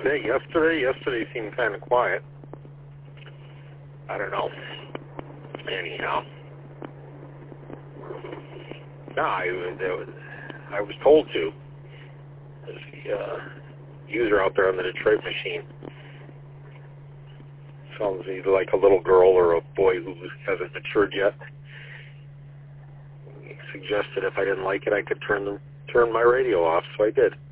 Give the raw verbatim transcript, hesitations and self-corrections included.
today. Yesterday, yesterday seemed kind of quiet. I don't know. Anyhow. No, I, was, I was told to. There's the uh, user out there on the Detroit machine. Sounds either like a little girl or a boy who hasn't matured yet. He suggested if I didn't like it, I could turn the, turn my radio off, so I did.